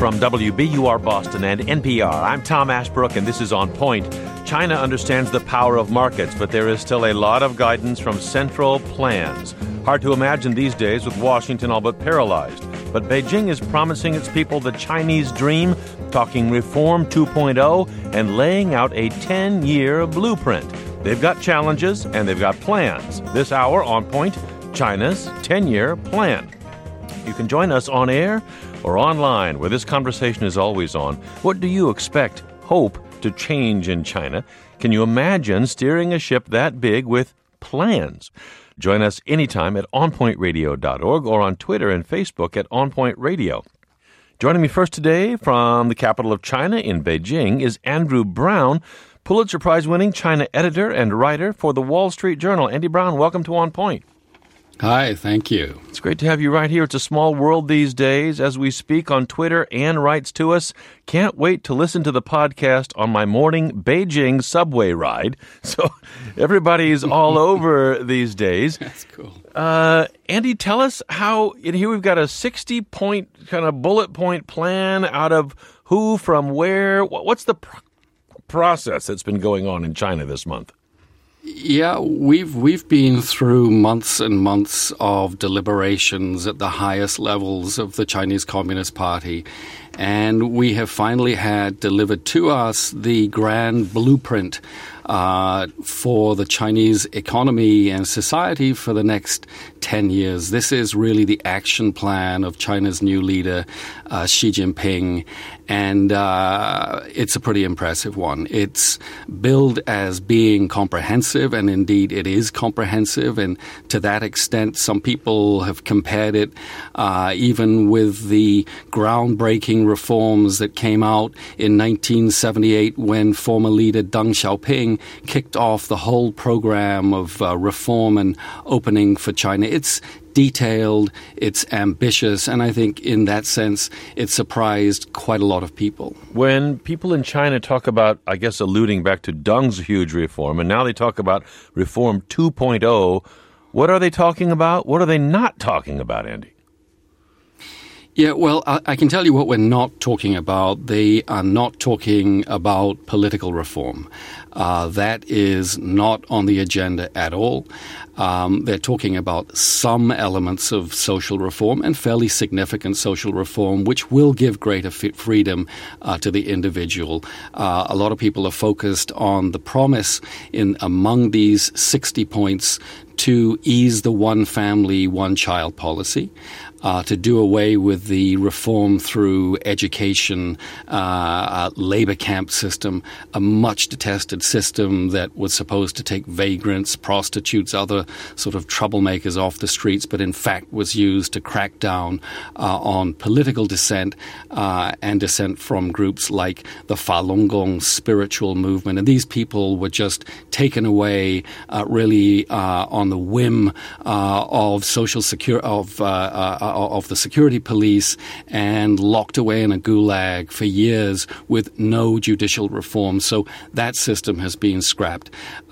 from WBUR Boston and NPR, I'm Tom Ashbrook, and this is On Point. China understands the power of markets, but there is still a lot of guidance from central plans. Hard to imagine these days with Washington all but paralyzed. But Beijing is promising its people the Chinese dream, talking Reform 2.0 and laying out a 10-year blueprint. They've got challenges and they've got plans. This hour, On Point, China's 10-year plan. You can join us on air or online, where this conversation is always on. What do you expect, hope to change in China? Can you imagine steering a ship that big with plans? Join us anytime at onpointradio.org or on Twitter and Facebook at onpointradio. Joining me first today from the capital of China in Beijing is Andrew Brown, Pulitzer Prize-winning China editor and writer for the Wall Street Journal. Andy Brown, welcome to On Point. Hi, thank you. It's great to have you right here. It's a small world these days. As we speak on Twitter, Anne writes to us, can't wait to listen to the podcast on my morning Beijing subway ride. So everybody's all over these days. That's cool. Andy, tell us how, here we've got a 60-point kind of bullet point plan out of who, from where. What's the process that's been going on in China this month? Yeah, we've been through months and months of deliberations at the highest levels of the Chinese Communist Party, and we have finally had delivered to us the grand blueprint for the Chinese economy and society for the next 10 years. This is really the action plan of China's new leader, Xi Jinping, and it's a pretty impressive one. It's billed as being comprehensive, and indeed it is comprehensive, and to that extent some people have compared it even with the groundbreaking reforms that came out in 1978 when former leader Deng Xiaoping kicked off the whole program of reform and opening for China. It's detailed, it's ambitious, and I think in that sense it surprised quite a lot of people. When people in China talk about, I guess, alluding back to Deng's huge reform, and now they talk about Reform 2.0, what are they talking about? What are they not talking about, Andy? Yeah, well, I can tell you what we're not talking about. They are not talking about political reform. That is not on the agenda at all. They're talking about some elements of social reform and fairly significant social reform, which will give greater freedom to the individual. A lot of people are focused on the promise among these 60 points to ease the one family, one child policy, to do away with the reform through education, labor camp system, a much detested system that was supposed to take vagrants, prostitutes, other sort of troublemakers off the streets, but in fact was used to crack down on political dissent and dissent from groups like the Falun Gong spiritual movement. And these people were just taken away really on the whim of social security, of the security police, and locked away in a gulag for years with no judicial reform. So that system has been scrapped.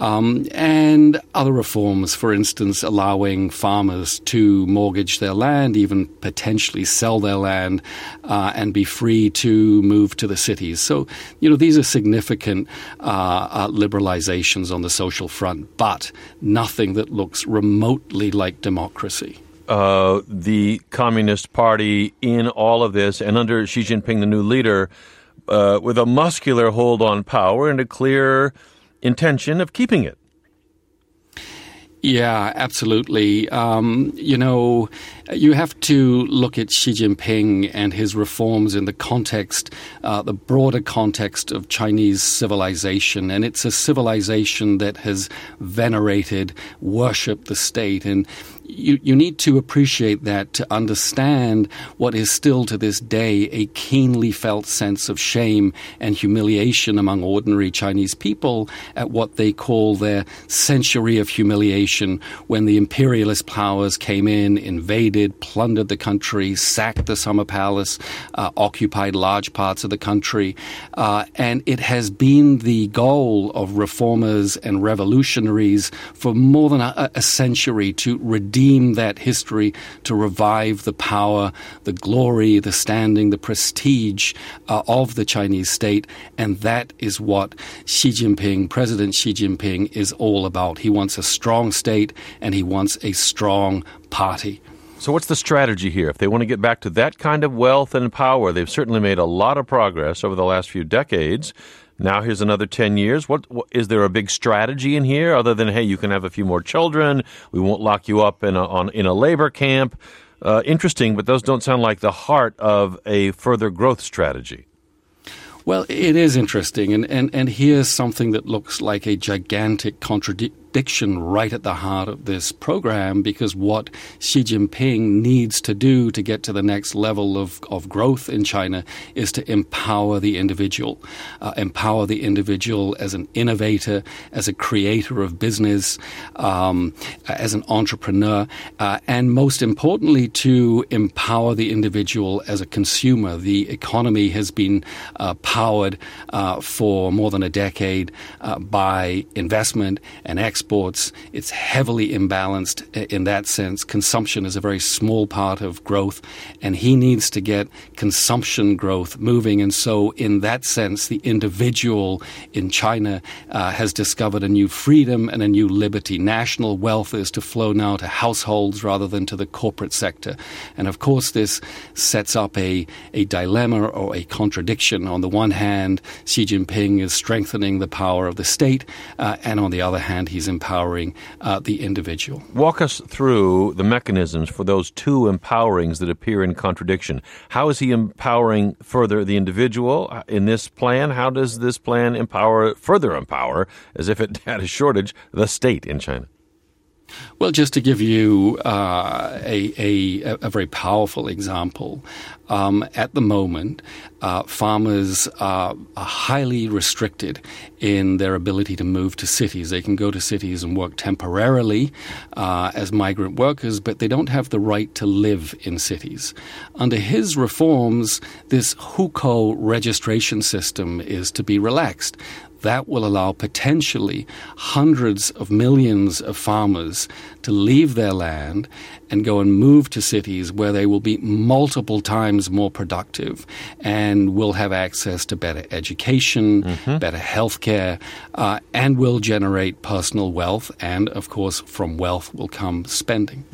And other reforms, for instance, allowing farmers to mortgage their land, even potentially sell their land, and be free to move to the cities. So, these are significant liberalizations on the social front, but nothing that looks remotely like democracy. The Communist Party in all of this, and under Xi Jinping, the new leader, with a muscular hold on power and a clear intention of keeping it. Yeah, absolutely. You have to look at Xi Jinping and his reforms in the context, the broader context of Chinese civilization. And it's a civilization that has venerated, worshipped the state. And you need to appreciate that to understand what is still to this day a keenly felt sense of shame and humiliation among ordinary Chinese people at what they call their century of humiliation, when the imperialist powers came in, invaded, plundered the country, sacked the Summer Palace, occupied large parts of the country. And it has been the goal of reformers and revolutionaries for more than a century to redeem redeem that history, to revive the power, the glory, the standing, the prestige of the Chinese state. And that is what President Xi Jinping is all about. He wants a strong state and he wants a strong party. So what's the strategy here? If they want to get back to that kind of wealth and power, they've certainly made a lot of progress over the last few decades. Now here's another 10 years. What is there a big strategy in here other than, hey, you can have a few more children, we won't lock you up in a labor camp? Interesting, but those don't sound like the heart of a further growth strategy. Well, it is interesting, and here's something that looks like a gigantic contradiction right at the heart of this program, because what Xi Jinping needs to do to get to the next level of growth in China is to empower the individual as an innovator, as a creator of business, as an entrepreneur, and most importantly, to empower the individual as a consumer. The economy has been powered for more than a decade by investment and exports. It's heavily imbalanced in that sense. Consumption is a very small part of growth, and he needs to get consumption growth moving. And so in that sense, the individual in China has discovered a new freedom and a new liberty. National wealth is to flow now to households rather than to the corporate sector. And of course, this sets up a dilemma or a contradiction. On the one hand, Xi Jinping is strengthening the power of the state, and on the other hand, he's empowering the individual. Walk us through the mechanisms for those two empowerings that appear in contradiction. How is he empowering further the individual in this plan? How does this plan further empower, as if it had a shortage, the state in China? Well, just to give you a very powerful example, at the moment, farmers are highly restricted in their ability to move to cities. They can go to cities and work temporarily as migrant workers, but they don't have the right to live in cities. Under his reforms, this hukou registration system is to be relaxed. That will allow potentially hundreds of millions of farmers to leave their land and go and move to cities where they will be multiple times more productive and will have access to better education, better health care, and will generate personal wealth. And, of course, from wealth will come spending.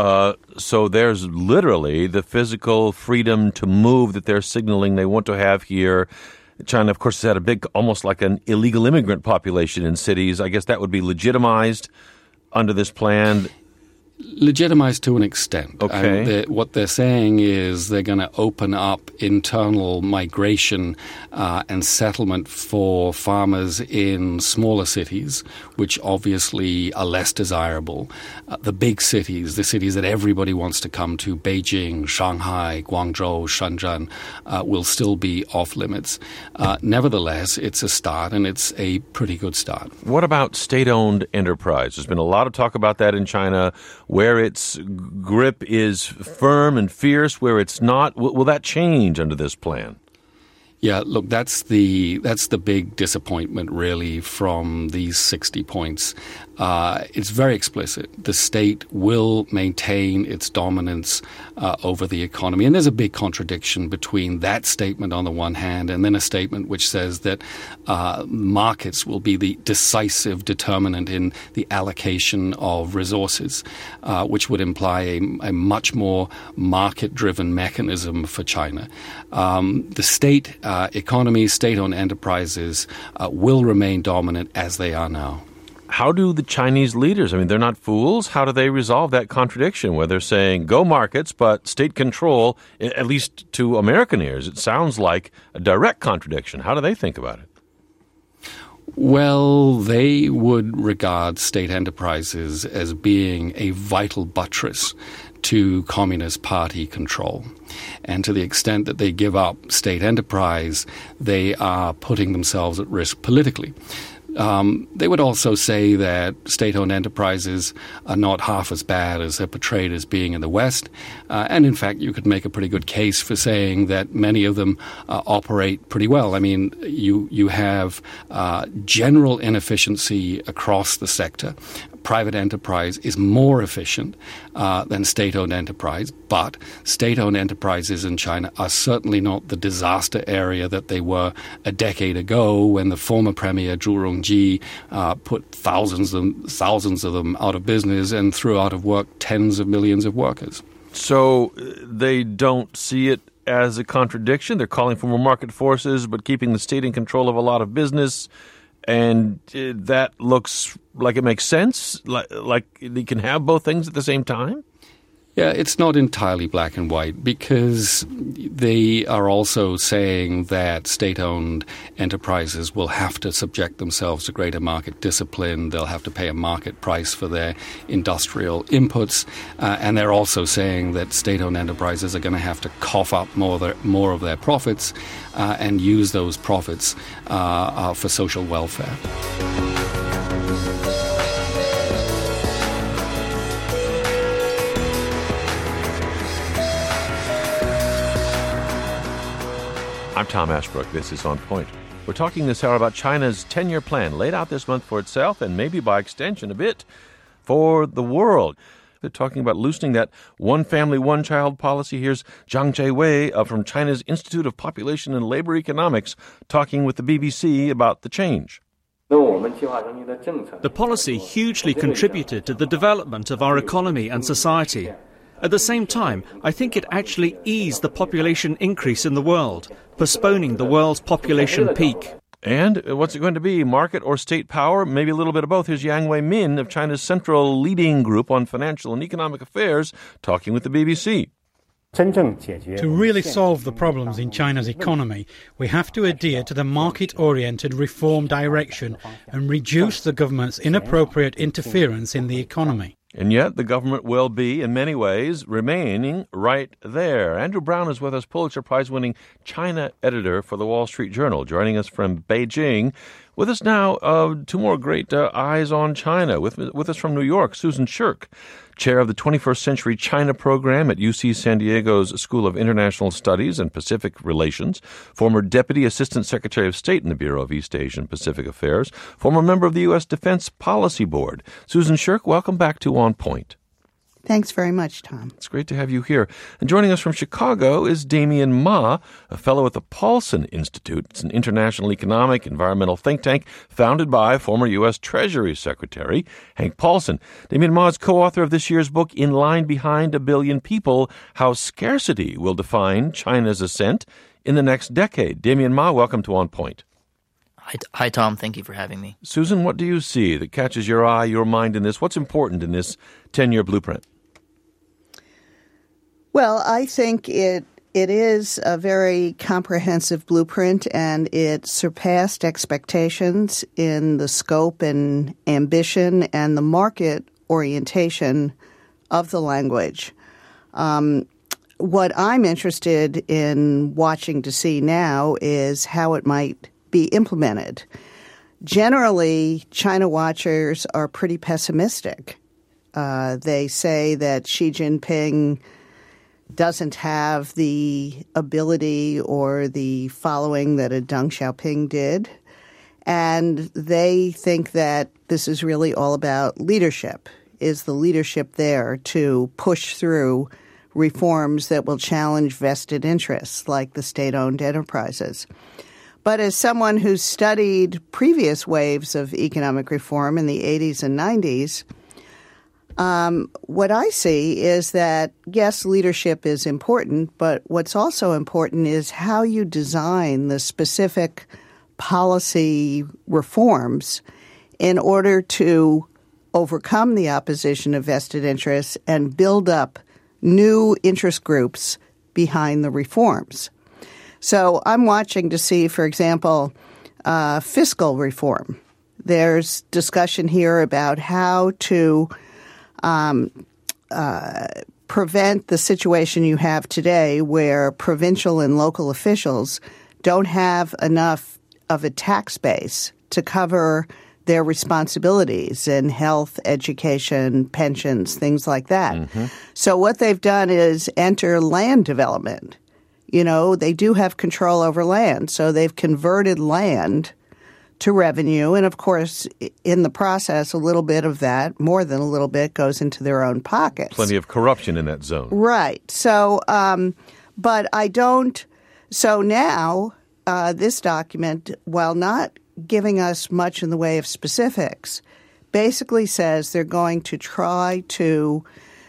So there's literally the physical freedom to move that they're signaling they want to have here. China, of course, has had almost like an illegal immigrant population in cities. I guess that would be legitimized under this plan. Legitimized to an extent. Okay. What they're saying is they're going to open up internal migration and settlement for farmers in smaller cities, which obviously are less desirable. The big cities, the cities that everybody wants to come to, Beijing, Shanghai, Guangzhou, Shenzhen, will still be off limits. Nevertheless, it's a start, and it's a pretty good start. What about state-owned enterprise? There's been a lot of talk about that in China, where its grip is firm and fierce, where it's not. Will that change under this plan? Yeah, look, that's the big disappointment, really, from these 60 points. It's very explicit. The state will maintain its dominance over the economy. And there's a big contradiction between that statement on the one hand and then a statement which says that markets will be the decisive determinant in the allocation of resources, which would imply a much more market-driven mechanism for China. The state economy, state-owned enterprises will remain dominant as they are now. How do the Chinese leaders, they're not fools. How do they resolve that contradiction where they're saying go markets, but state control, at least to American ears, it sounds like a direct contradiction. How do they think about it? Well, they would regard state enterprises as being a vital buttress to Communist Party control. And to the extent that they give up state enterprise, they are putting themselves at risk politically. They would also say that state-owned enterprises are not half as bad as they're portrayed as being in the West. And in fact, you could make a pretty good case for saying that many of them operate pretty well. You have general inefficiency across the sector, private enterprise is more efficient than state-owned enterprise, but state-owned enterprises in China are certainly not the disaster area that they were a decade ago when the former premier Zhu Rongji put thousands of them out of business and threw out of work tens of millions of workers. So they don't see it as a contradiction. They're calling for more market forces, but keeping the state in control of a lot of business. And that looks like it makes sense, like you can have both things at the same time? Yeah, it's not entirely black and white because they are also saying that state-owned enterprises will have to subject themselves to greater market discipline. They'll have to pay a market price for their industrial inputs. And they're also saying that state-owned enterprises are going to have to cough up more of their profits and use those profits for social welfare. I'm Tom Ashbrook. This is On Point. We're talking this hour about China's 10-year plan laid out this month for itself and maybe by extension a bit for the world. They're talking about loosening that one family, one child policy. Here's Zhang Jiewei from China's Institute of Population and Labor Economics talking with the BBC about the change. The policy hugely contributed to the development of our economy and society. At the same time, I think it actually eased the population increase in the world, postponing the world's population peak. And what's it going to be, market or state power? Maybe a little bit of both. Here's Yang Wei-min of China's Central Leading Group on Financial and Economic Affairs talking with the BBC. To really solve the problems in China's economy, we have to adhere to the market-oriented reform direction and reduce the government's inappropriate interference in the economy. And yet the government will be, in many ways, remaining right there. Andrew Brown is with us, Pulitzer Prize-winning China editor for the Wall Street Journal, joining us from Beijing. With us now, two more great eyes on China. With us from New York, Susan Shirk, chair of the 21st Century China program at UC San Diego's School of International Studies and Pacific Relations, former Deputy Assistant Secretary of State in the Bureau of East Asia and Pacific Affairs, former member of the U.S. Defense Policy Board. Susan Shirk, welcome back to On Point. Thanks very much, Tom. It's great to have you here. And joining us from Chicago is Damien Ma, a fellow at the Paulson Institute. It's an international economic environmental think tank founded by former U.S. Treasury Secretary Hank Paulson. Damien Ma is co-author of this year's book, In Line Behind a Billion People, How Scarcity Will Define China's Ascent in the Next Decade. Damien Ma, welcome to On Point. Hi, Tom. Thank you for having me. Susan, what do you see that catches your eye, your mind in this? What's important in this 10-year blueprint? Well, I think it is a very comprehensive blueprint, and it surpassed expectations in the scope and ambition and the market orientation of the language. What I'm interested in watching to see now is how it might be implemented. Generally, China watchers are pretty pessimistic. They say that Xi Jinping doesn't have the ability or the following that a Deng Xiaoping did. And they think that this is really all about leadership. Is the leadership there to push through reforms that will challenge vested interests like the state-owned enterprises? But as someone who's studied previous waves of economic reform in the 80s and 90s, what I see is that, yes, leadership is important, but what's also important is how you design the specific policy reforms in order to overcome the opposition of vested interests and build up new interest groups behind the reforms. So I'm watching to see, for example, fiscal reform. There's discussion here about how to prevent the situation you have today where provincial and local officials don't have enough of a tax base to cover their responsibilities in health, education, pensions, things like that. Mm-hmm. So what they've done is enter land development. You know, they do have control over land, so they've converted land to revenue. And of course, in the process, a little bit of that, more than a little bit, goes into their own pockets. Plenty of corruption in that zone. Right. So, but I don't. So now this document, while not giving us much in the way of specifics, basically says they're going to try to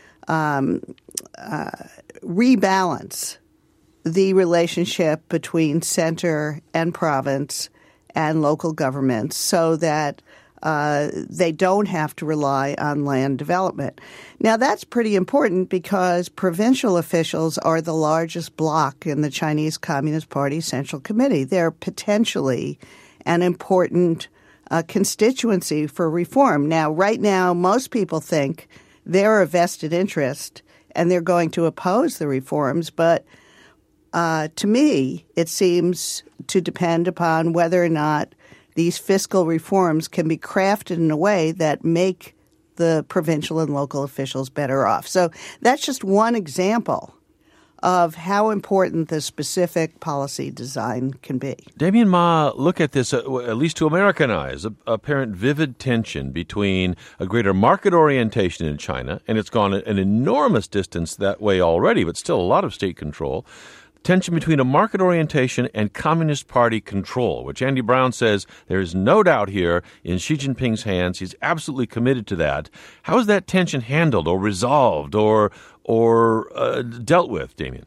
rebalance the relationship between center and province and local governments so that they don't have to rely on land development. Now, that's pretty important because provincial officials are the largest bloc in the Chinese Communist Party Central Committee. They're potentially an important constituency for reform. Now, right now, most people think they're a vested interest and they're going to oppose the reforms, but to me, it seems to depend upon whether or not these fiscal reforms can be crafted in a way that make the provincial and local officials better off. So that's just one example of how important the specific policy design can be. Damien Ma, look at this, at least to American eyes, apparent vivid tension between a greater market orientation in China, and it's gone an enormous distance that way already, but still a lot of state control. Tension between a market orientation and Communist Party control, which Andy Brown says there is no doubt here in Xi Jinping's hands. He's absolutely committed to that. How is that tension handled or resolved or dealt with, Damien?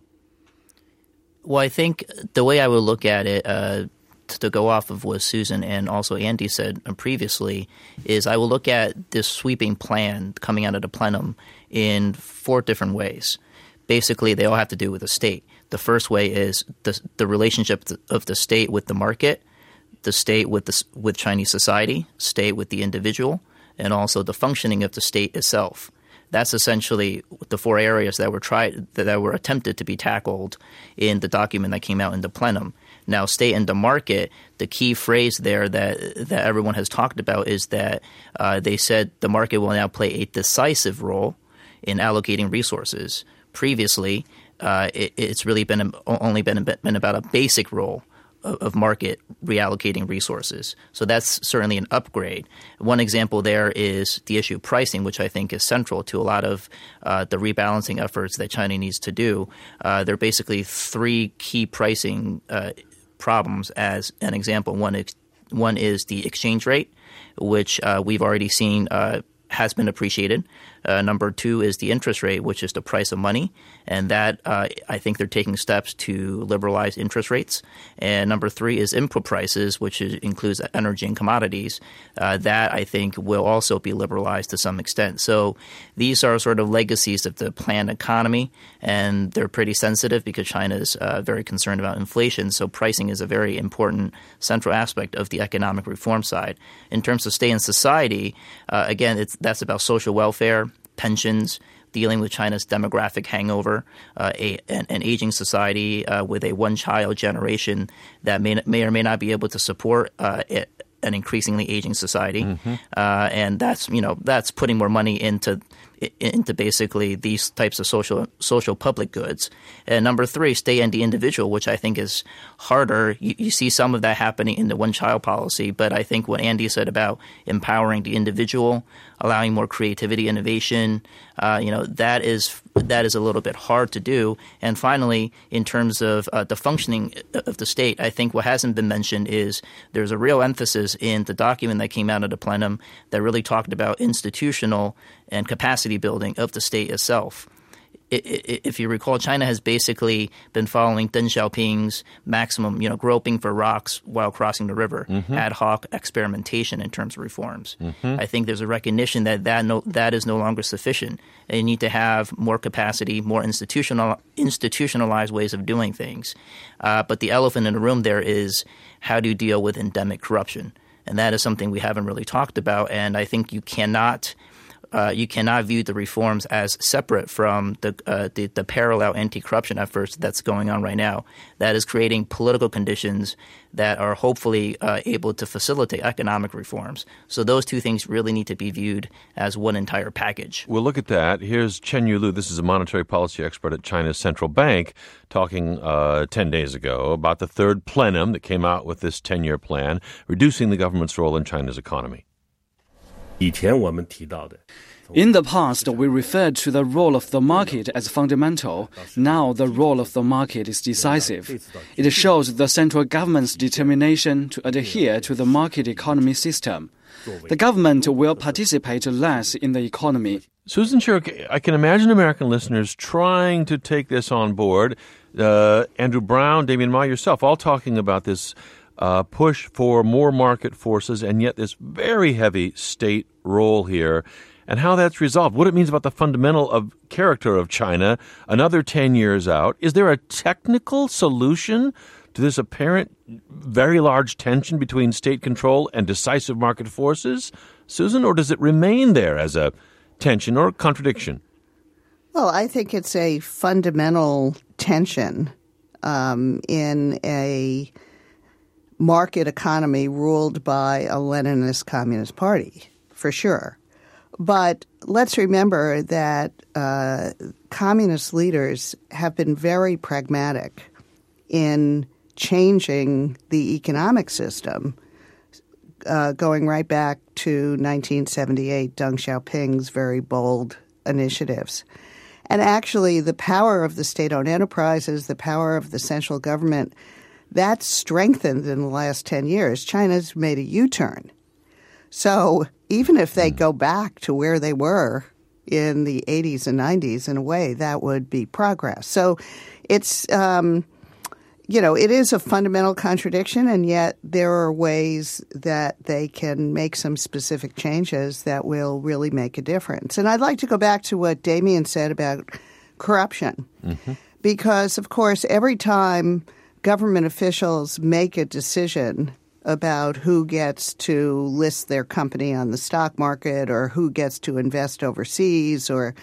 Well, I think the way I would look at it, to go off of what Susan and also Andy said previously, is I will look at this sweeping plan coming out of the plenum in 4 different ways. Basically, they all have to do with the state. The first way is the relationship of the state with the market, the state with Chinese society, state with the individual, and also the functioning of the state itself. That's essentially the 4 areas that were attempted to be tackled in the document that came out in the plenum. Now, state and the market, the key phrase there that everyone has talked about is that they said the market will now play a decisive role in allocating resources. Previously, it's really only been about a basic role of market reallocating resources. So that's certainly an upgrade. One example there is the issue of pricing, which I think is central to a lot of the rebalancing efforts that China needs to do. There are basically 3 key pricing problems as an example. One is the exchange rate, which we've already seen has been appreciated. Number 2 is the interest rate, which is the price of money. And that I think they're taking steps to liberalize interest rates. And number 3 is input prices, which includes energy and commodities. That I think will also be liberalized to some extent. So these are sort of legacies of the planned economy, and they're pretty sensitive because China is very concerned about inflation. So pricing is a very important central aspect of the economic reform side. In terms of state and society, again, that's about social welfare, pensions, dealing with China's demographic hangover, an aging society with a one-child generation that may or may not be able to support an increasingly aging society, and that's putting more money into basically these types of social public goods. And number 3, state and the individual, which I think is harder. You see some of that happening in the one-child policy, but I think what Andy said about empowering the individual, allowing more creativity, innovation, that is a little bit hard to do. And finally, in terms of the functioning of the state, I think what hasn't been mentioned is there's a real emphasis in the document that came out of the plenum that really talked about institutional and capacity building of the state itself. If you recall, China has basically been following Deng Xiaoping's maximum, groping for rocks while crossing the river, ad hoc experimentation in terms of reforms. I think there's a recognition that is no longer sufficient. And you need to have more capacity, more institutionalized ways of doing things. But the elephant in the room there is how do you deal with endemic corruption? And that is something we haven't really talked about. And I think you cannot you cannot view the reforms as separate from the parallel anti-corruption efforts that's going on right now. That is creating political conditions that are hopefully able to facilitate economic reforms. So those two things really need to be viewed as one entire package. We'll look at that. Here's Chen Yulu. This is a monetary policy expert at China's central bank talking 10 days ago about the third plenum that came out with this 10-year plan, reducing the government's role in China's economy. In the past, we referred to the role of the market as fundamental. Now, the role of the market is decisive. It shows the central government's determination to adhere to the market economy system. The government will participate less in the economy. Susan Sherrick, I can imagine American listeners trying to take this on board. Andrew Brown, Damien Ma, yourself, all talking about this push for more market forces and yet this very heavy state role here and how that's resolved, what it means about the fundamental character of China another 10 years out. Is there a technical solution to this apparent very large tension between state control and decisive market forces, Susan, or does it remain there as a tension or contradiction? Well, I think it's a fundamental tension in a market economy ruled by a Leninist Communist Party, for sure. But let's remember that communist leaders have been very pragmatic in changing the economic system, going right back to 1978, Deng Xiaoping's very bold initiatives. And actually, the power of the state-owned enterprises, the power of the central government, that's strengthened in the last 10 years. China's made a U-turn. So even if they go back to where they were in the 80s and 90s, in a way, that would be progress. So it's, it is a fundamental contradiction, and yet there are ways that they can make some specific changes that will really make a difference. And I'd like to go back to what Damien said about corruption, because, of course, every time government officials make a decision about who gets to list their company on the stock market or who gets to invest overseas or,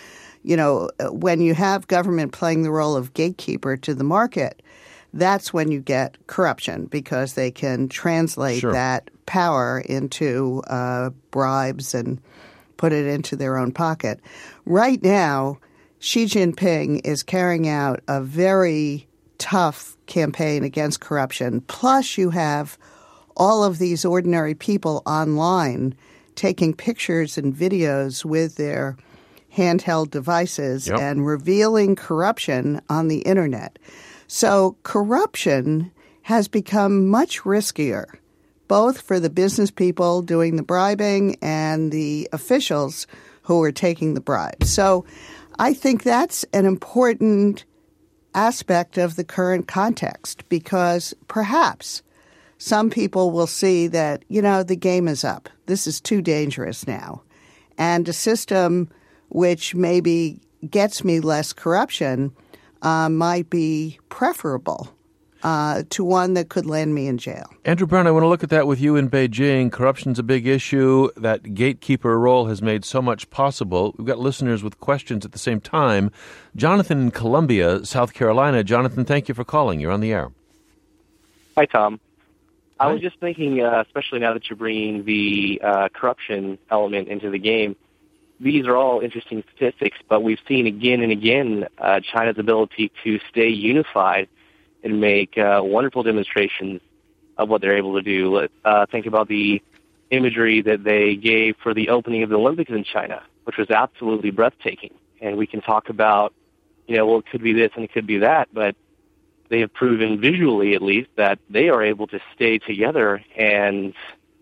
when you have government playing the role of gatekeeper to the market, that's when you get corruption because they can translate that power into bribes and put it into their own pocket. Right now, Xi Jinping is carrying out a very tough campaign against corruption. Plus, you have all of these ordinary people online taking pictures and videos with their handheld devices and revealing corruption on the internet. So corruption has become much riskier, both for the business people doing the bribing and the officials who are taking the bribes. So I think that's an important aspect of the current context because perhaps some people will see that, the game is up. This is too dangerous now. And a system which maybe gets me less corruption might be preferable to one that could land me in jail. Andrew Brown, I want to look at that with you in Beijing. Corruption's a big issue. That gatekeeper role has made so much possible. We've got listeners with questions at the same time. Jonathan in Columbia, South Carolina. Jonathan, thank you for calling. You're on the air. Hi, Tom. I was just thinking, especially now that you're bringing the corruption element into the game, these are all interesting statistics, but we've seen again and again China's ability to stay unified and make wonderful demonstrations of what they're able to do. Think about the imagery that they gave for the opening of the Olympics in China, which was absolutely breathtaking. And we can talk about, it could be this and it could be that, but they have proven visually, at least, that they are able to stay together and,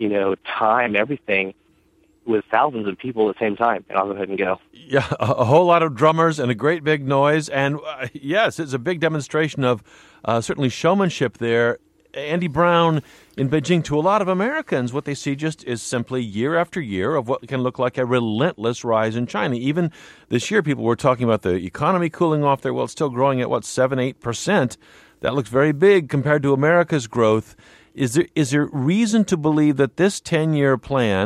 time everything with thousands of people at the same time. And I'll go ahead and go. Yeah, a whole lot of drummers and a great big noise. And yes, it's a big demonstration of certainly showmanship there. Andy Brown in Beijing, to a lot of Americans, what they see just is simply year after year of what can look like a relentless rise in China. Even this year, people were talking about the economy cooling off there. Well, it's still growing at, 7-8%. That looks very big compared to America's growth. Is there reason to believe that this 10-year plan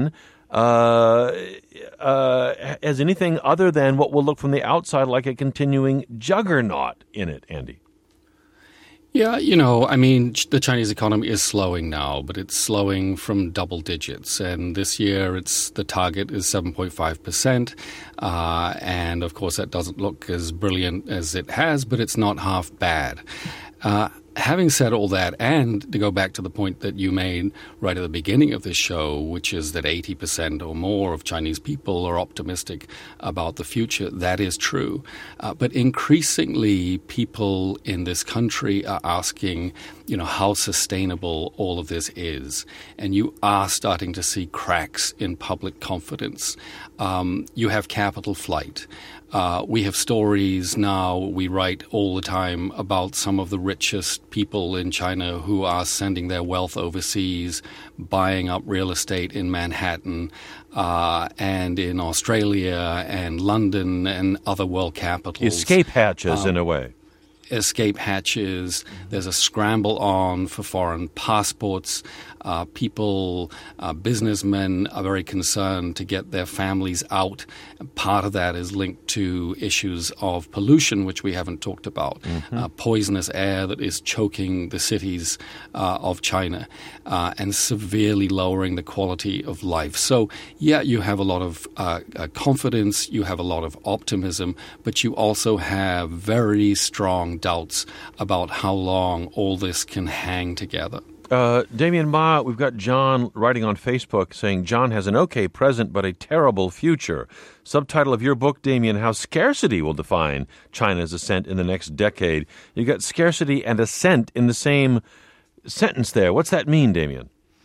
as anything other than what will look from the outside like a continuing juggernaut in it, Andy. Yeah, the Chinese economy is slowing now, but it's slowing from double digits. And this year, the target is 7.5%. And of course, that doesn't look as brilliant as it has, but it's not half bad. Having said all that, and to go back to the point that you made right at the beginning of this show, which is that 80% or more of Chinese people are optimistic about the future, that is true. But increasingly, people in this country are asking, how sustainable all of this is. And you are starting to see cracks in public confidence. You have capital flight. We have stories now, we write all the time about some of the richest people in China who are sending their wealth overseas, buying up real estate in Manhattan and in Australia and London and other world capitals. Escape hatches, in a way. Escape hatches. There's a scramble on for foreign passports. People, businessmen are very concerned to get their families out. Part of that is linked to issues of pollution, which we haven't talked about. Poisonous air that is choking the cities of China and severely lowering the quality of life. So, yeah, you have a lot of confidence, you have a lot of optimism, but you also have very strong doubts about how long all this can hang together. Damien Ma, we've got John writing on Facebook saying John has an okay present but a terrible future. Subtitle of your book, Damien, How Scarcity Will Define China's Ascent in the Next Decade. You got scarcity and ascent in the same sentence there. What's that mean, Damien?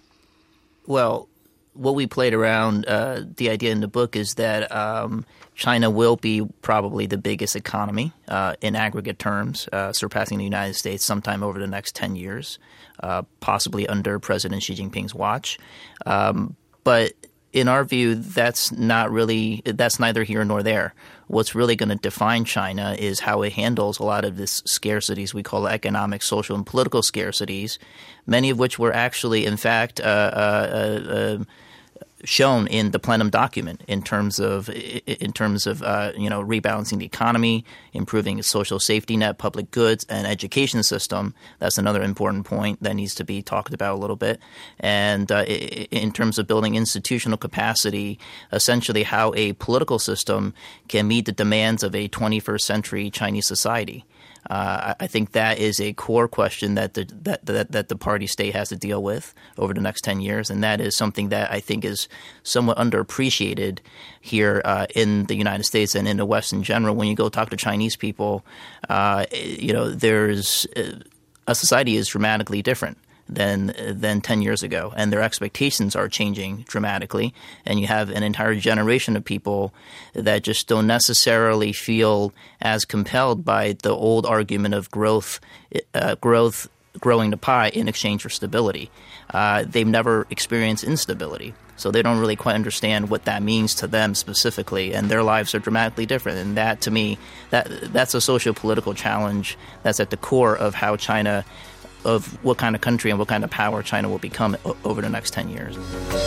Well, what we played around, the idea in the book is that China will be probably the biggest economy in aggregate terms, surpassing the United States sometime over the next 10 years, possibly under President Xi Jinping's watch. But in our view, that's neither here nor there. What's really going to define China is how it handles a lot of this scarcities we call economic, social, and political scarcities, many of which were actually, in fact, shown in the plenum document in terms of rebalancing the economy, improving its social safety net, public goods, and education system. That's another important point that needs to be talked about a little bit. And in terms of building institutional capacity, essentially how a political system can meet the demands of a 21st century Chinese society. I think that is a core question that the party state has to deal with over the next 10 years, and that is something that I think is somewhat underappreciated here in the United States and in the West in general. When you go talk to Chinese people, there's a society is dramatically different than 10 years ago, and their expectations are changing dramatically. And you have an entire generation of people that just don't necessarily feel as compelled by the old argument of growing the pie in exchange for stability. They've never experienced instability, so they don't really quite understand what that means to them specifically, and their lives are dramatically different. And that, to me, that's a socio-political challenge that's at the core of how China, of what kind of country and what kind of power China will become over the next 10 years.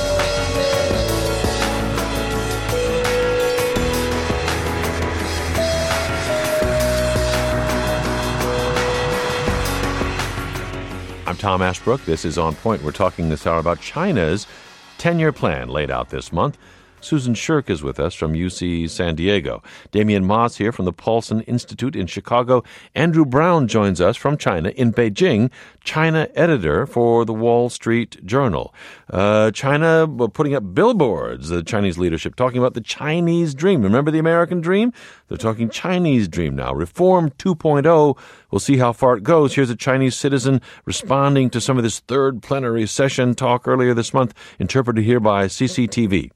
I'm Tom Ashbrook. This is On Point. We're talking this hour about China's 10-year plan laid out this month. Susan Shirk is with us from UC San Diego. Damien Ma's here from the Paulson Institute in Chicago. Andrew Brown joins us from China in Beijing, China editor for the Wall Street Journal. China putting up billboards, the Chinese leadership, talking about the Chinese dream. Remember the American dream? They're talking Chinese dream now. Reform 2.0. We'll see how far it goes. Here's a Chinese citizen responding to some of this third plenary session talk earlier this month, interpreted here by CCTV.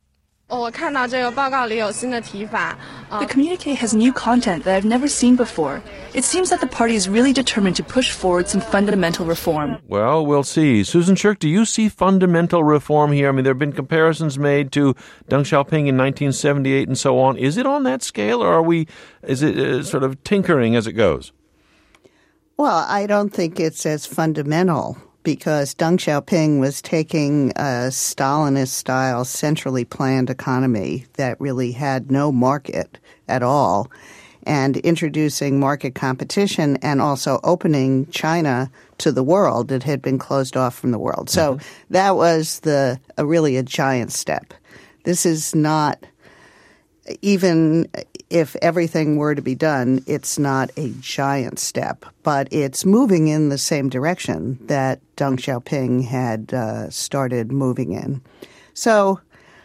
The communique has new content that I've never seen before. It seems that the party is really determined to push forward some fundamental reform. Well, we'll see. Susan Shirk, do you see fundamental reform here? I mean, there have been comparisons made to Deng Xiaoping in 1978 and so on. Is it on that scale, or is it sort of tinkering as it goes? Well, I don't think it's as fundamental because Deng Xiaoping was taking a Stalinist-style, centrally planned economy that really had no market at all and introducing market competition and also opening China to the world. It had been closed off from the world. So that was really a giant step. This is not, even if everything were to be done, it's not a giant step, but it's moving in the same direction that Deng Xiaoping had started moving in. So,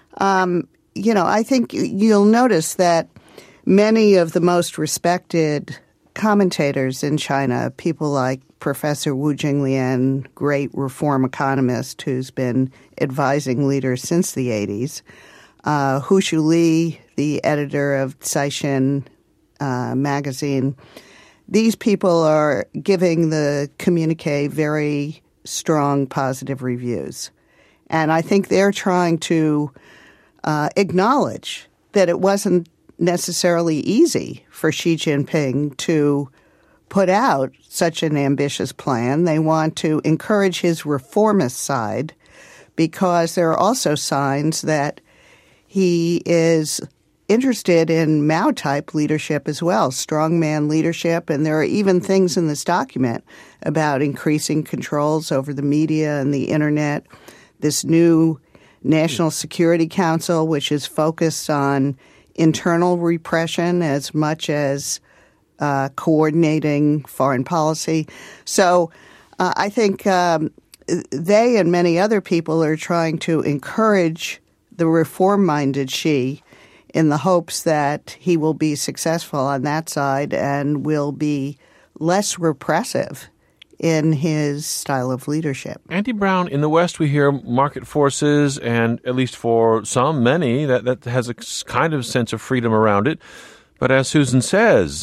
I think you'll notice that many of the most respected commentators in China, people like Professor Wu Jinglian, great reform economist who's been advising leaders since the 80s, Hu Shuli, the editor of Caixin magazine, these people are giving the communique very strong positive reviews. And I think they're trying to acknowledge that it wasn't necessarily easy for Xi Jinping to put out such an ambitious plan. They want to encourage his reformist side because there are also signs that he is interested in Mao-type leadership as well, strongman leadership. And there are even things in this document about increasing controls over the media and the Internet, this new National Security Council, which is focused on internal repression as much as coordinating foreign policy. So I think they and many other people are trying to encourage the reform-minded Xi in the hopes that he will be successful on that side and will be less repressive in his style of leadership. Andy Brown, in the West we hear market forces, and at least for many, that has a kind of sense of freedom around it. But as Susan says,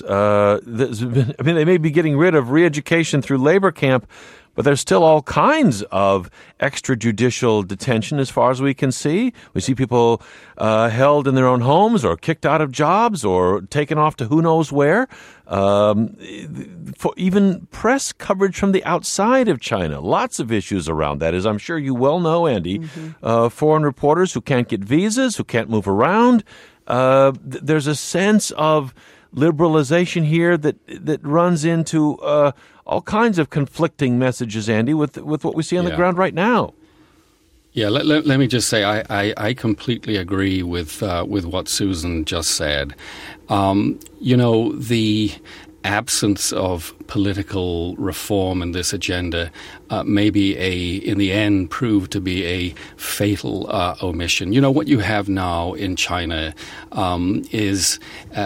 they may be getting rid of re-education through labor camp, but there's still all kinds of extrajudicial detention as far as we can see. We see people held in their own homes or kicked out of jobs or taken off to who knows where. For even press coverage from the outside of China. Lots of issues around that, as I'm sure you well know, Andy. Foreign reporters who can't get visas, who can't move around. There's a sense of liberalization here that runs into all kinds of conflicting messages, Andy, with what we see on the ground right now. Yeah, let me just say I completely agree with what Susan just said. The absence of political reform in this agenda maybe in the end proved to be a fatal omission. What you have now in China is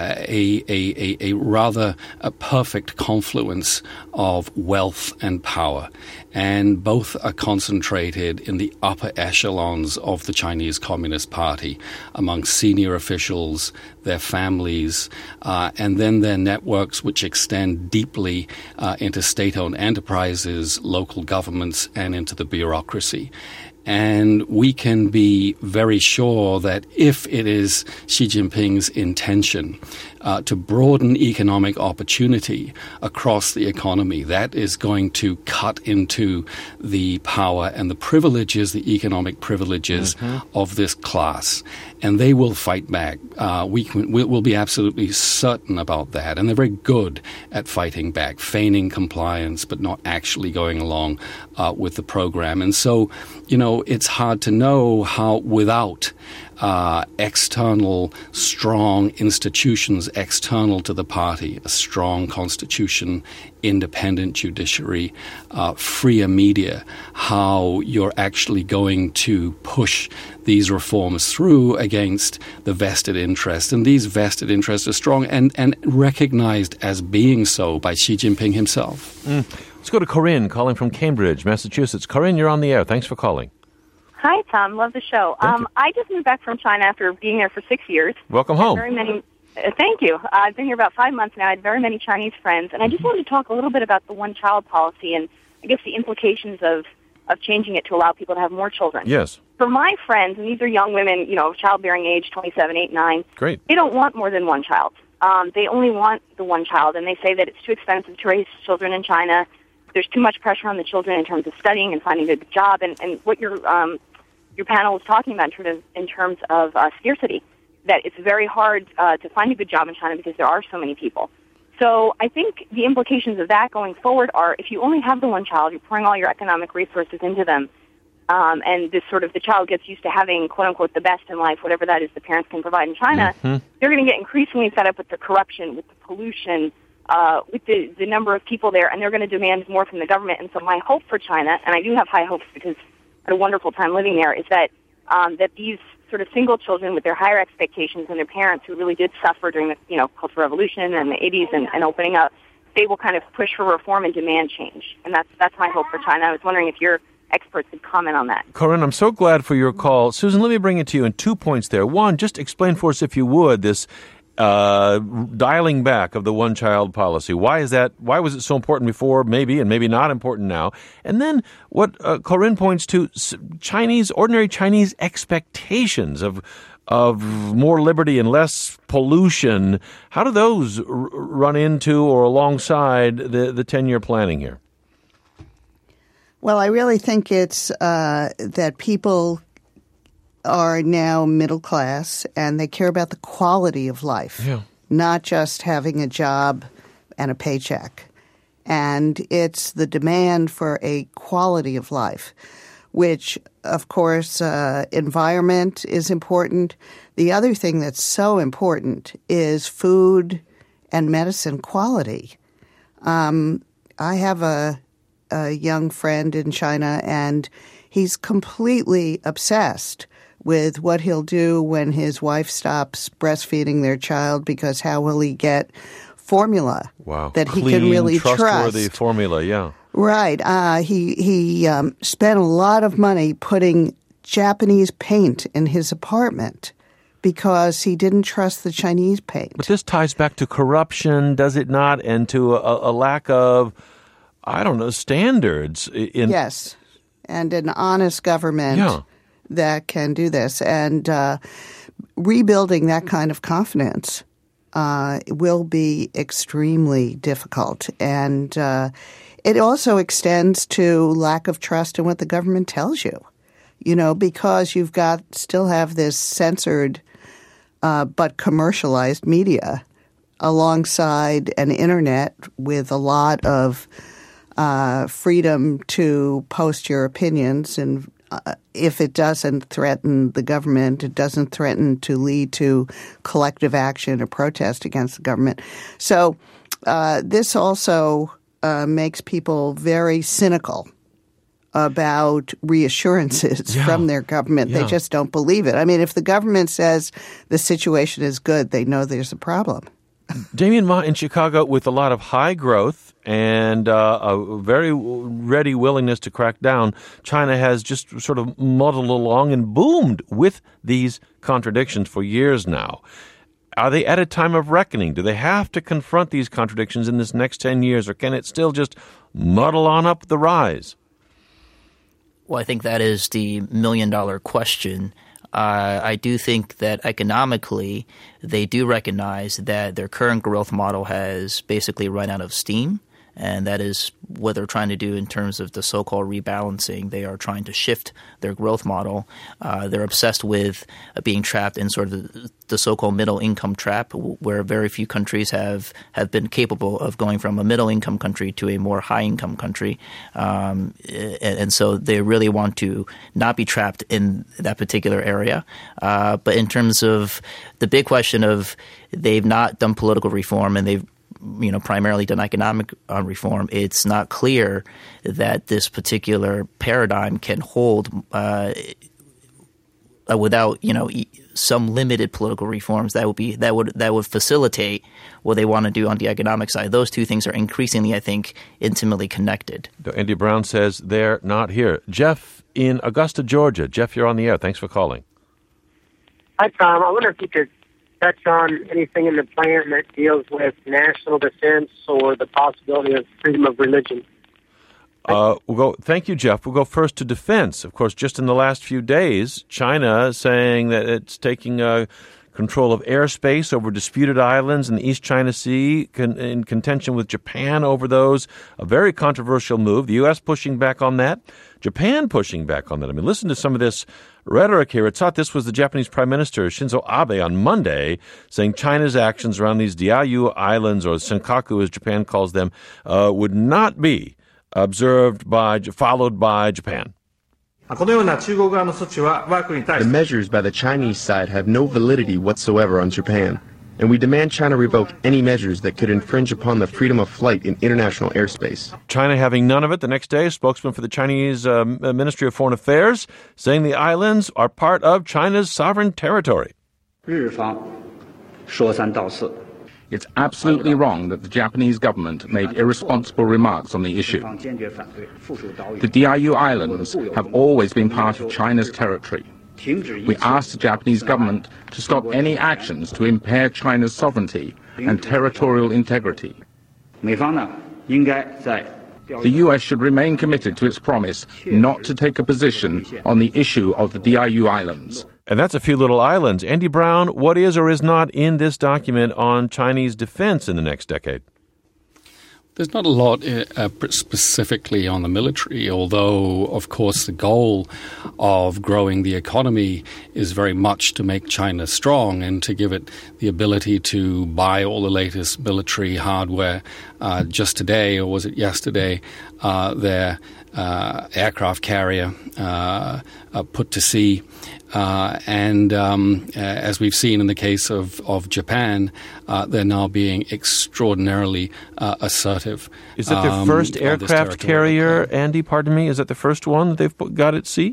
a rather perfect confluence of wealth and power. And both are concentrated in the upper echelons of the Chinese Communist Party, among senior officials, their families, and then their networks which extend deeply into state-owned enterprises, local governments, and into the bureaucracy. And we can be very sure that if it is Xi Jinping's intention to broaden economic opportunity across the economy, that is going to cut into the power and the privileges, the economic privileges of this class. And they will fight back. We'll be absolutely certain about that. And they're very good at fighting back, feigning compliance, but not actually going along with the program. And so, it's hard to know how without external strong institutions external to the party, a strong constitution, independent judiciary, freer media, how you're actually going to push these reforms through against the vested interests. And these vested interests are strong and recognized as being so by Xi Jinping himself. Let's go to Corinne, calling from Cambridge, Massachusetts. Corinne, you're on the air. Thanks for calling. Hi, Tom. Love the show. I just moved back from China after being there for 6 years. Welcome home. Thank you. I've been here about 5 months now. I had very many Chinese friends, and I just wanted to talk a little bit about the one-child policy and I guess the implications of changing it to allow people to have more children. Yes. For my friends, and these are young women, childbearing age 27, 8, 9. Great. They don't want more than one child. They only want the one child, and they say that it's too expensive to raise children in China. there's too much pressure on the children in terms of studying and finding a good job, and what your panel was talking about in terms of scarcity, that it's very hard to find a good job in China because there are so many people. So I think the implications of that going forward are, if you only have the one child, you're pouring all your economic resources into them, and this sort of the child gets used to having, quote unquote, the best in life, whatever that is the parents can provide in China, they're going to get increasingly fed up with the corruption, with the pollution, with the number of people there, and they're going to demand more from the government. And so my hope for China, and I do have high hopes because I had a wonderful time living there, is that that these sort of single children with their higher expectations and their parents who really did suffer during the Cultural Revolution and the 80s and opening up, they will kind of push for reform and demand change. And that's my hope for China. I was wondering if your experts could comment on that. Corinne, I'm so glad for your call. Susan, let me bring it to you in 2 points there. One, just explain for us, if you would, this dialing back of the one-child policy. Why is that? Why was it so important before, maybe, and maybe not important now? And then what Corinne points to, ordinary Chinese expectations of more liberty and less pollution. How do those run into or alongside the 10-year planning here? Well, I really think it's that people are now middle class and they care about the quality of life, not just having a job and a paycheck. And it's the demand for a quality of life, which, of course, environment is important. The other thing that's so important is food and medicine quality. I have a young friend in China, and he's completely obsessed with what he'll do when his wife stops breastfeeding their child, because how will he get formula that he can really trust? Trustworthy formula, yeah. Right. He spent a lot of money putting Japanese paint in his apartment because he didn't trust the Chinese paint. But this ties back to corruption, does it not? And to a lack of, standards. Yes. And an honest government that can do this. And rebuilding that kind of confidence will be extremely difficult. And it also extends to lack of trust in what the government tells you, because you've still have this censored but commercialized media alongside an internet with a lot of freedom to post your opinions. And if it doesn't threaten the government, it doesn't threaten to lead to collective action or protest against the government. So this also makes people very cynical about reassurances from their government. They just don't believe it. I mean, if the government says the situation is good, they know there's a problem. Damien Ma in Chicago, with a lot of high growth and a very ready willingness to crack down, China has just sort of muddled along and boomed with these contradictions for years now. Are they at a time of reckoning? Do they have to confront these contradictions in this next 10 years, or can it still just muddle on up the rise? Well, I think that is the million-dollar question. I do think that economically they do recognize that their current growth model has basically run out of steam, and that is what they're trying to do in terms of the so-called rebalancing. They are trying to shift their growth model. They're obsessed with being trapped in sort of the so-called middle-income trap, where very few countries have been capable of going from a middle-income country to a more high-income country. And so they really want to not be trapped in that particular area. But in terms of the big question of they've not done political reform and they've primarily done economic reform, it's not clear that this particular paradigm can hold without some limited political reforms that would facilitate what they want to do on the economic side. Those two things are increasingly, I think, intimately connected. Andy Brown says they're not here. Jeff in Augusta, Georgia. Jeff, you're on the air. Thanks for calling. Hi, Tom. I wonder if you could touch on anything in the plan that deals with national defense or the possibility of freedom of religion. Thank you, Jeff. We'll go first to defense. Of course, just in the last few days, China saying that it's taking control of airspace over disputed islands in the East China Sea, in contention with Japan over those. A very controversial move. The U.S. pushing back on that. Japan pushing back on that. I mean, listen to some of this rhetoric here. It's thought this was the Japanese Prime Minister Shinzo Abe on Monday saying China's actions around these Diaoyu Islands, or Senkaku as Japan calls them, would not be followed by Japan. The measures by the Chinese side have no validity whatsoever on Japan, and we demand China revoke any measures that could infringe upon the freedom of flight in international airspace. China having none of it. The next day, a spokesman for the Chinese Ministry of Foreign Affairs saying the islands are part of China's sovereign territory. It's absolutely wrong that the Japanese government made irresponsible remarks on the issue. The Diaoyu Islands have always been part of China's territory. We ask the Japanese government to stop any actions to impair China's sovereignty and territorial integrity. The U.S. should remain committed to its promise not to take a position on the issue of the Diaoyu Islands. And that's a few little islands. Andy Brown, what is or is not in this document on Chinese defense in the next decade? There's not a lot specifically on the military, although, of course, the goal of growing the economy is very much to make China strong and to give it the ability to buy all the latest military hardware. Just today, or was it yesterday, their aircraft carrier put to sea. As we've seen in the case of Japan, they're now being extraordinarily assertive. Is that their first aircraft carrier, Andy, pardon me? Is that the first one that they've got at sea?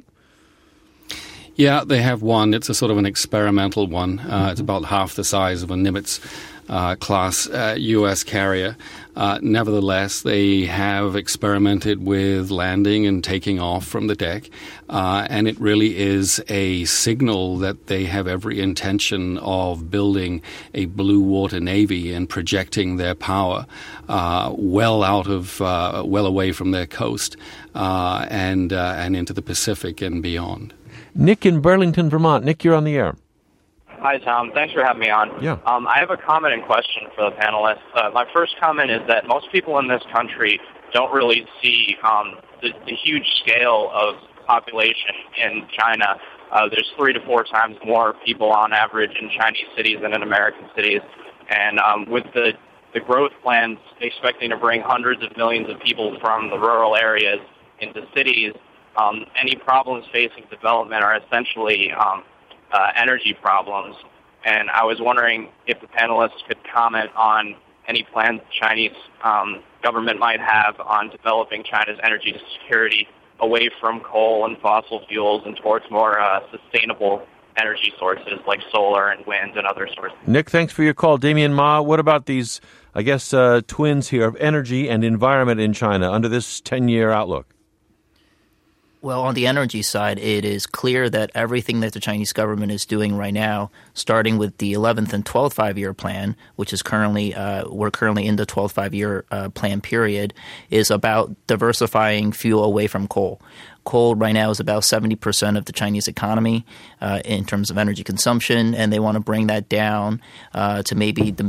Yeah, they have one. It's a sort of an experimental one. It's about half the size of a Nimitz class U.S. carrier. Nevertheless, they have experimented with landing and taking off from the deck, and it really is a signal that they have every intention of building a blue water navy and projecting their power well away from their coast and into the Pacific and beyond. Nick in Burlington, Vermont. Nick, you're on the air. Hi, Tom. Thanks for having me on. Yeah. I have a comment and question for the panelists. My first comment is that most people in this country don't really see the huge scale of population in China. There's 3 to 4 times more people on average in Chinese cities than in American cities. And with the growth plans expecting to bring hundreds of millions of people from the rural areas into cities, any problems facing development are essentially energy problems. And I was wondering if the panelists could comment on any plans the Chinese government might have on developing China's energy security away from coal and fossil fuels and towards more sustainable energy sources like solar and wind and other sources. Nick, thanks for your call. Damien Ma, what about these, I guess, twins here of energy and environment in China under this 10-year outlook? Well, on the energy side, it is clear that everything that the Chinese government is doing right now, starting with the 11th and 12th five-year plan, which is we're currently in the 12th five-year plan period, is about diversifying fuel away from coal. Coal right now is about 70% of the Chinese economy in terms of energy consumption, and they want to bring that down to maybe the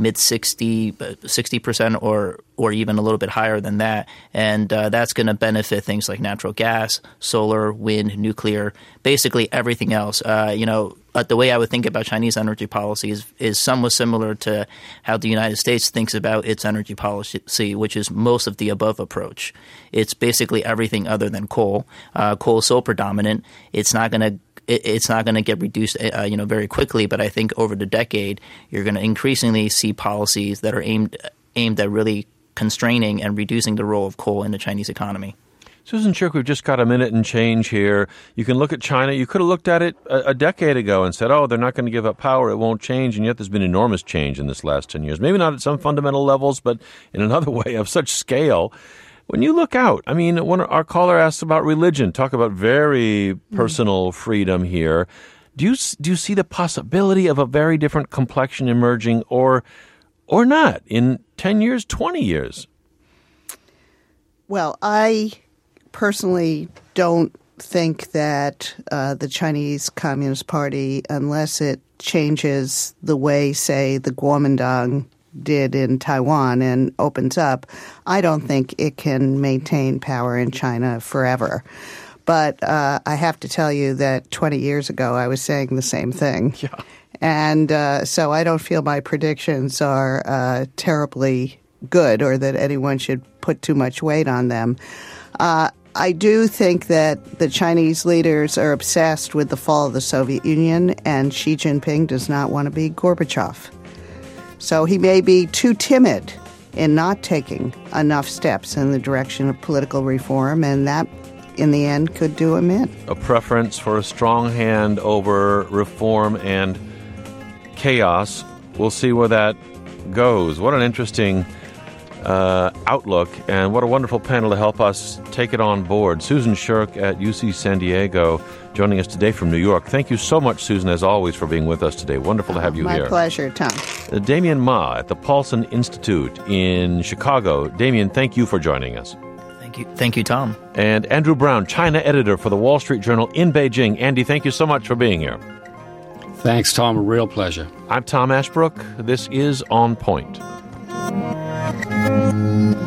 mid-60% or even a little bit higher than that. And that's going to benefit things like natural gas, solar, wind, nuclear, basically everything else. The way I would think about Chinese energy policy is somewhat similar to how the United States thinks about its energy policy, which is most of the above approach. It's basically everything other than coal. Coal is so predominant, it's not going to get reduced very quickly. But I think over the decade, you're going to increasingly see policies that are aimed at really constraining and reducing the role of coal in the Chinese economy. Susan Shirk, we've just got a minute and change here. You can look at China. You could have looked at it a decade ago and said, they're not going to give up power. It won't change. And yet there's been enormous change in this last 10 years. Maybe not at some fundamental levels, but in another way of such scale. When you look out, when our caller asks about religion, talk about very personal freedom here. Do you see the possibility of a very different complexion emerging or not in 10 years, 20 years? Well, I personally don't think that the Chinese Communist Party, unless it changes the way, say, the Kuomintang did in Taiwan and opens up, I don't think it can maintain power in China forever. But I have to tell you that 20 years ago I was saying the same thing. Yeah. And so I don't feel my predictions are terribly good or that anyone should put too much weight on them. I do think that the Chinese leaders are obsessed with the fall of the Soviet Union, and Xi Jinping does not want to be Gorbachev. So he may be too timid in not taking enough steps in the direction of political reform, and that, in the end, could do him in. A preference for a strong hand over reform and chaos. We'll see where that goes. What an interesting outlook, and what a wonderful panel to help us take it on board. Susan Shirk at UC San Diego joining us today from New York. Thank you so much, Susan, as always, for being with us today. Wonderful to have you here. My pleasure, Tom. Damien Ma at the Paulson Institute in Chicago. Damien, thank you for joining us. Thank you, Tom. And Andrew Brown, China editor for the Wall Street Journal in Beijing. Andy, thank you so much for being here. Thanks, Tom. A real pleasure. I'm Tom Ashbrook. This is On Point.